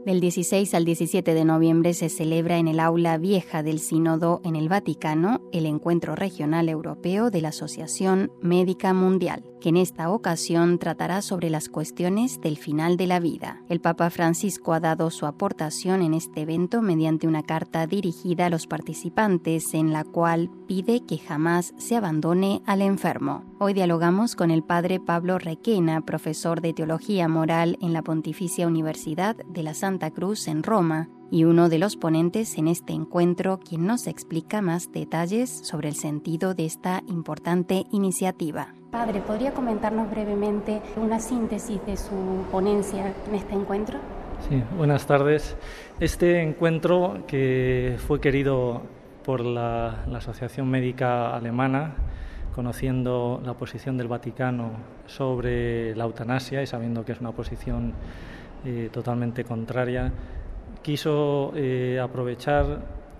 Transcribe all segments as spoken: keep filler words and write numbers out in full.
Del dieciséis al diecisiete de noviembre se celebra en el Aula Vieja del Sínodo en el Vaticano el Encuentro Regional Europeo de la Asociación Médica Mundial, que en esta ocasión tratará sobre las cuestiones del final de la vida. El Papa Francisco ha dado su aportación en este evento mediante una carta dirigida a los participantes en la cual pide que jamás se abandone al enfermo. Hoy dialogamos con el Padre Pablo Requena, profesor de Teología Moral en la Pontificia Universidad de la Santa Cruz en Roma, y uno de los ponentes en este encuentro, quien nos explica más detalles sobre el sentido de esta importante iniciativa. Padre, ¿podría comentarnos brevemente una síntesis de su ponencia en este encuentro? Sí, buenas tardes. Este encuentro, que fue querido por la, la Asociación Médica Alemana, conociendo la posición del Vaticano sobre la eutanasia y sabiendo que es una posición eh, totalmente contraria, quiso eh, aprovechar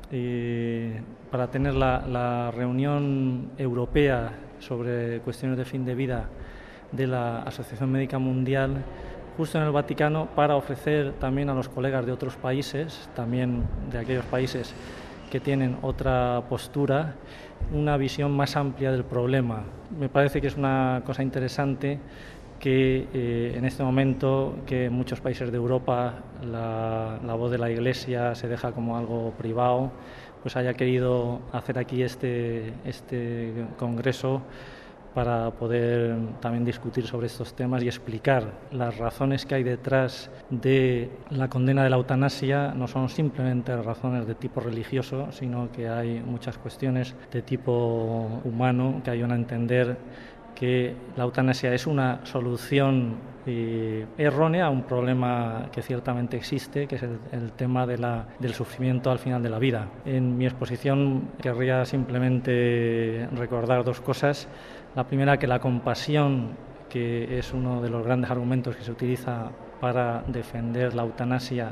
eh, para tener la, la reunión europea sobre cuestiones de fin de vida de la Asociación Médica Mundial justo en el Vaticano, para ofrecer también a los colegas de otros países, también de aquellos países que tienen otra postura, una visión más amplia del problema. Me parece que es una cosa interesante que eh, en este momento, que en muchos países de Europa la, la voz de la Iglesia se deja como algo privado, pues haya querido hacer aquí este, este congreso para poder también discutir sobre estos temas y explicar las razones que hay detrás de la condena de la eutanasia. No son simplemente razones de tipo religioso, sino que hay muchas cuestiones de tipo humano que ayudan a entender que la eutanasia es una solución eh, errónea a un problema que ciertamente existe, que es el, el tema de la, del sufrimiento al final de la vida. En mi exposición querría simplemente recordar dos cosas. La primera, que la compasión, que es uno de los grandes argumentos que se utiliza para defender la eutanasia,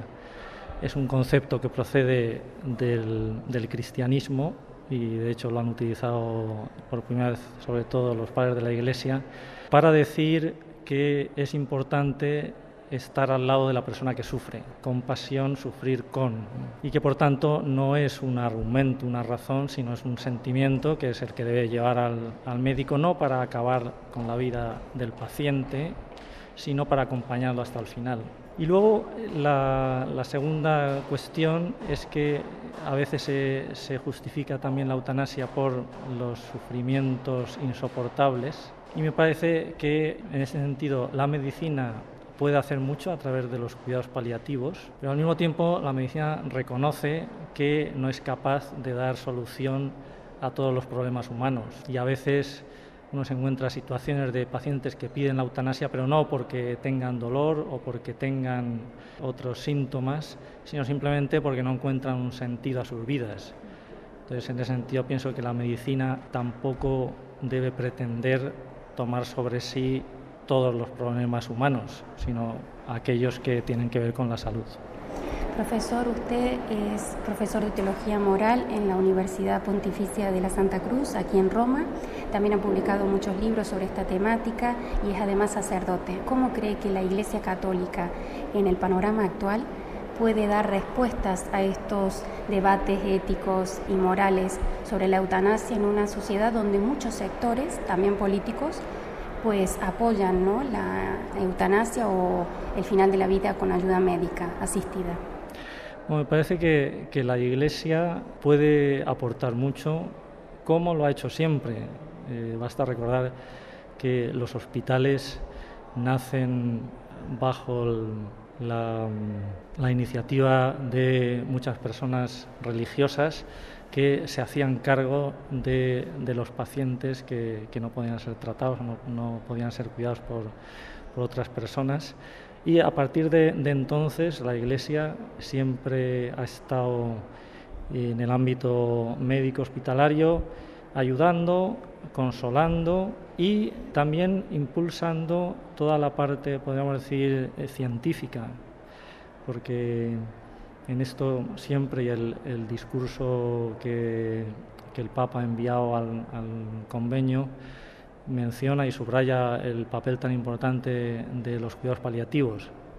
es un concepto que procede del, del cristianismo, y de hecho lo han utilizado por primera vez sobre todo los padres de la Iglesia, para decir que es importante estar al lado de la persona que sufre, compasión, sufrir con, y que por tanto no es un argumento, una razón, sino es un sentimiento que es el que debe llevar al, al médico, no para acabar con la vida del paciente, sino para acompañarlo hasta el final. Y luego la, la segunda cuestión es que a veces se, se justifica también la eutanasia por los sufrimientos insoportables, y me parece que en ese sentido la medicina puede hacer mucho a través de los cuidados paliativos, pero al mismo tiempo la medicina reconoce que no es capaz de dar solución a todos los problemas humanos, y a veces uno se encuentra situaciones de pacientes que piden la eutanasia, pero no porque tengan dolor o porque tengan otros síntomas, sino simplemente porque no encuentran un sentido a sus vidas. Entonces, en ese sentido, pienso que la medicina tampoco debe pretender tomar sobre sí todos los problemas humanos, sino aquellos que tienen que ver con la salud. Profesor, usted es profesor de Teología Moral en la Universidad Pontificia de la Santa Cruz, aquí en Roma. También ha publicado muchos libros sobre esta temática y es además sacerdote. ¿Cómo cree que la Iglesia Católica, en el panorama actual, puede dar respuestas a estos debates éticos y morales sobre la eutanasia en una sociedad donde muchos sectores, también políticos, pues apoyan, ¿no?, la eutanasia o el final de la vida con ayuda médica asistida? Bueno, me parece que, que la Iglesia puede aportar mucho, como lo ha hecho siempre. Eh, basta recordar que los hospitales nacen bajo el, la, la iniciativa de muchas personas religiosas que se hacían cargo de, de los pacientes que, que no podían ser tratados, no, no podían ser cuidados por, por otras personas. Y a partir de, de entonces la Iglesia siempre ha estado en el ámbito médico hospitalario ayudando, consolando y también impulsando toda la parte, podríamos decir, científica, porque en esto siempre el, el discurso que, que el Papa ha enviado al, al convenio menciona y subraya el papel tan importante de los cuidados paliativos.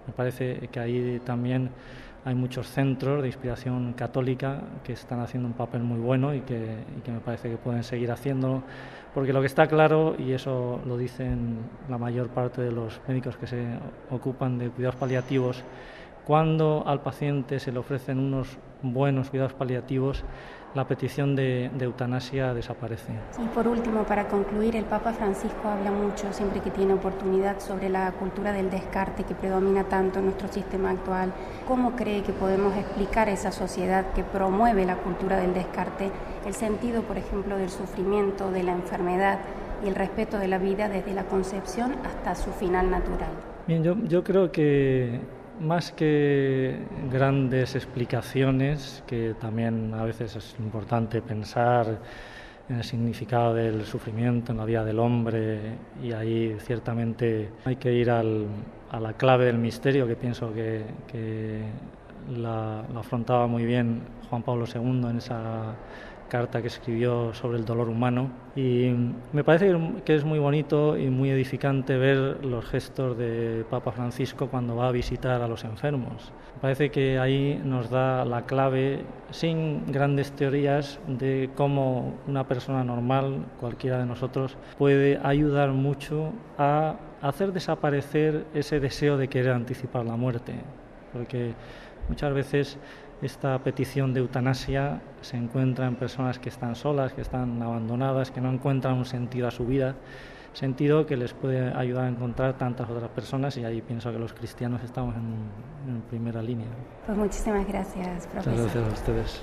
Me parece que ahí también hay muchos centros de inspiración católica que están haciendo un papel muy bueno y que, y que me parece que pueden seguir haciéndolo, porque lo que está claro, y eso lo dicen la mayor parte de los médicos que se ocupan de cuidados paliativos, cuando al paciente se le ofrecen unos buenos cuidados paliativos, la petición de, de eutanasia desaparece. Y por último, para concluir, el Papa Francisco habla mucho, siempre que tiene oportunidad, sobre la cultura del descarte que predomina tanto en nuestro sistema actual. ¿Cómo cree que podemos explicar a esa sociedad que promueve la cultura del descarte el sentido, por ejemplo, del sufrimiento, de la enfermedad y el respeto de la vida desde la concepción hasta su final natural? Bien, yo, yo creo que más que grandes explicaciones, que también a veces es importante pensar en el significado del sufrimiento en la vida del hombre, y ahí ciertamente hay que ir al, a la clave del misterio, que pienso que, que la, la afrontaba muy bien Juan Pablo segundo en esa carta que escribió sobre el dolor humano, y me parece que es muy bonito y muy edificante ver los gestos de Papa Francisco cuando va a visitar a los enfermos. Me parece que ahí nos da la clave, sin grandes teorías, de cómo una persona normal, cualquiera de nosotros, puede ayudar mucho a hacer desaparecer ese deseo de querer anticipar la muerte, porque muchas veces esta petición de eutanasia se encuentra en personas que están solas, que están abandonadas, que no encuentran un sentido a su vida, sentido que les puede ayudar a encontrar tantas otras personas, y ahí pienso que los cristianos estamos en, en primera línea. Pues muchísimas gracias, profesor. Muchas gracias a ustedes.